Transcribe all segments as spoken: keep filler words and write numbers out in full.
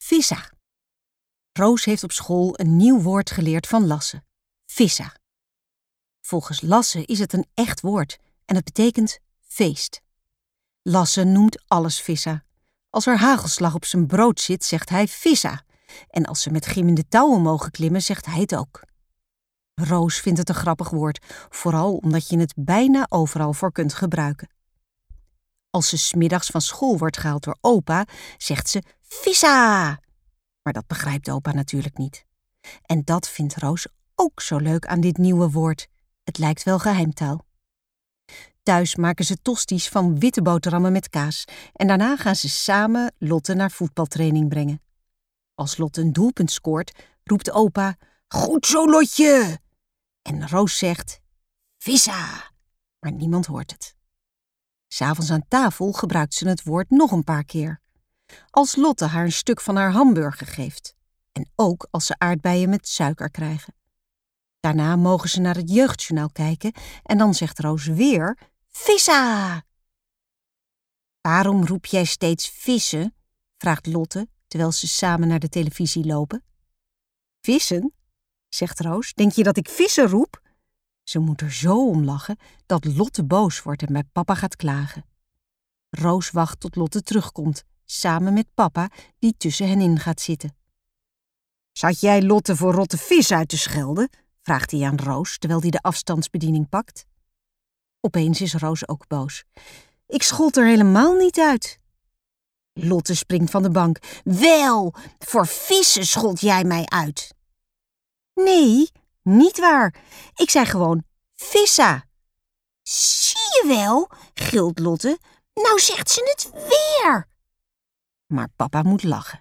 Vissa. Roos heeft op school een nieuw woord geleerd van Lasse. Vissa. Volgens Lasse is het een echt woord en het betekent feest. Lasse noemt alles vissa. Als er hagelslag op zijn brood zit, zegt hij vissa. En als ze met glimmende touwen mogen klimmen, zegt hij het ook. Roos vindt het een grappig woord, vooral omdat je het bijna overal voor kunt gebruiken. Als ze 's middags van school wordt gehaald door opa, zegt ze vissa. Maar dat begrijpt opa natuurlijk niet. En dat vindt Roos ook zo leuk aan dit nieuwe woord. Het lijkt wel geheimtaal. Thuis maken ze tosties van witte boterhammen met kaas en daarna gaan ze samen Lotte naar voetbaltraining brengen. Als Lotte een doelpunt scoort, roept opa, goed zo Lotje! En Roos zegt, vissa! Maar niemand hoort het. 'S Avonds aan tafel gebruikt ze het woord nog een paar keer. Als Lotte haar een stuk van haar hamburger geeft. En ook als ze aardbeien met suiker krijgen. Daarna mogen ze naar het jeugdjournaal kijken en dan zegt Roos weer, vissa! Waarom roep jij steeds vissen? Vraagt Lotte, terwijl ze samen naar de televisie lopen. Vissen? Zegt Roos, denk je dat ik vissen roep? Ze moet er zo om lachen dat Lotte boos wordt en bij papa gaat klagen. Roos wacht tot Lotte terugkomt, samen met papa die tussen hen in gaat zitten. Zat jij Lotte voor rotte vis uit te schelden? Vraagt hij aan Roos, terwijl hij de afstandsbediening pakt. Opeens is Roos ook boos. Ik schold er helemaal niet uit. Lotte springt van de bank. Wel, voor vissen schold jij mij uit. Nee, niet waar. Ik zei gewoon vissa. Zie je wel, gilt Lotte. Nou zegt ze het weer. Maar papa moet lachen.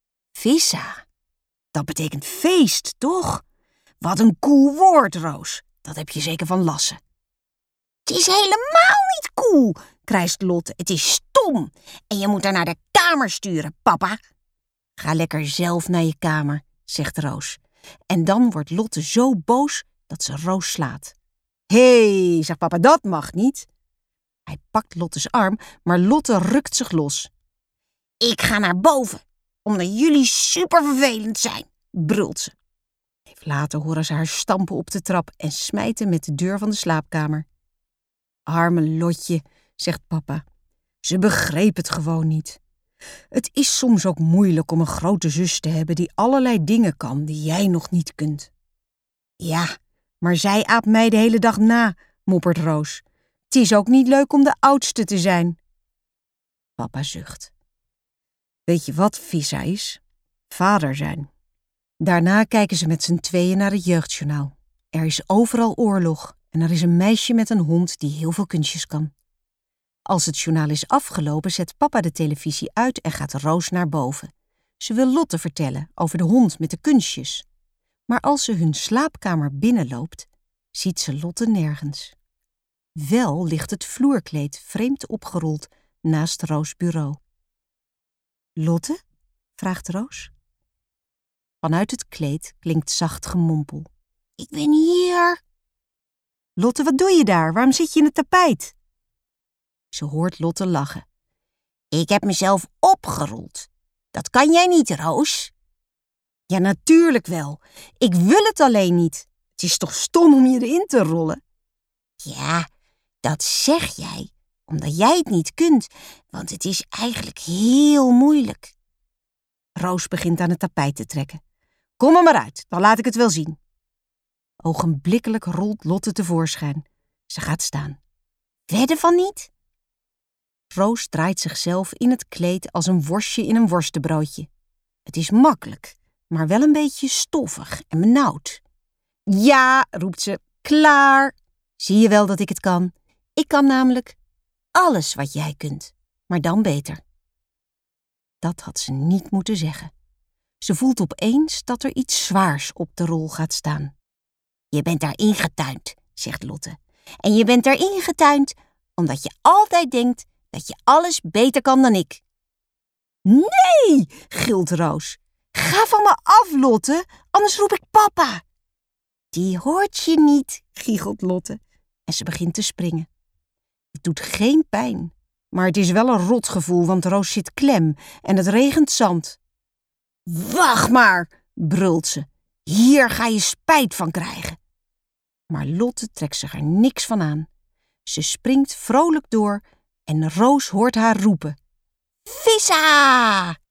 Vissa, dat betekent feest, toch? Wat een cool woord, Roos. Dat heb je zeker van Lasse. Het is helemaal niet cool, krijst Lotte. Het is stom. En je moet haar naar de kamer sturen, papa. Ga lekker zelf naar je kamer, zegt Roos. En dan wordt Lotte zo boos dat ze Roos slaat. Hé, hey, zegt papa, dat mag niet. Hij pakt Lottes arm, maar Lotte rukt zich los. Ik ga naar boven, omdat jullie super vervelend zijn, brult ze. Even later horen ze haar stampen op de trap en smijten met de deur van de slaapkamer. Arme Lotje, zegt papa. Ze begreep het gewoon niet. Het is soms ook moeilijk om een grote zus te hebben die allerlei dingen kan die jij nog niet kunt. Ja, maar zij aapt mij de hele dag na, moppert Roos. Het is ook niet leuk om de oudste te zijn. Papa zucht. Weet je wat vissa is? Vader zijn. Daarna kijken ze met z'n tweeën naar het jeugdjournaal. Er is overal oorlog en er is een meisje met een hond die heel veel kunstjes kan. Als het journaal is afgelopen, zet papa de televisie uit en gaat Roos naar boven. Ze wil Lotte vertellen over de hond met de kunstjes. Maar als ze hun slaapkamer binnenloopt, ziet ze Lotte nergens. Wel ligt het vloerkleed vreemd opgerold naast Roos' bureau. Lotte? Vraagt Roos. Vanuit het kleed klinkt zacht gemompel. Ik ben hier. Lotte, wat doe je daar? Waarom zit je in het tapijt? Ze hoort Lotte lachen. Ik heb mezelf opgerold. Dat kan jij niet, Roos. Ja, natuurlijk wel. Ik wil het alleen niet. Het is toch stom om je erin te rollen? Ja, dat zeg jij, omdat jij het niet kunt, want het is eigenlijk heel moeilijk. Roos begint aan het tapijt te trekken. Kom er maar uit, dan laat ik het wel zien. Ogenblikkelijk rolt Lotte tevoorschijn. Ze gaat staan. Wedden van niet? Roos draait zichzelf in het kleed als een worstje in een worstenbroodje. Het is makkelijk, maar wel een beetje stoffig en benauwd. Ja, roept ze, klaar. Zie je wel dat ik het kan? Ik kan namelijk alles wat jij kunt, maar dan beter. Dat had ze niet moeten zeggen. Ze voelt opeens dat er iets zwaars op de rol gaat staan. Je bent daarin getuind, zegt Lotte. En je bent daarin getuind omdat je altijd denkt dat je alles beter kan dan ik. Nee, gilt Roos. Ga van me af, Lotte, anders roep ik papa. Die hoort je niet, giechelt Lotte. En ze begint te springen. Het doet geen pijn, maar het is wel een rotgevoel, want Roos zit klem en het regent zand. Wacht maar, brult ze. Hier ga je spijt van krijgen. Maar Lotte trekt zich er niks van aan. Ze springt vrolijk door en Roos hoort haar roepen. Vissa!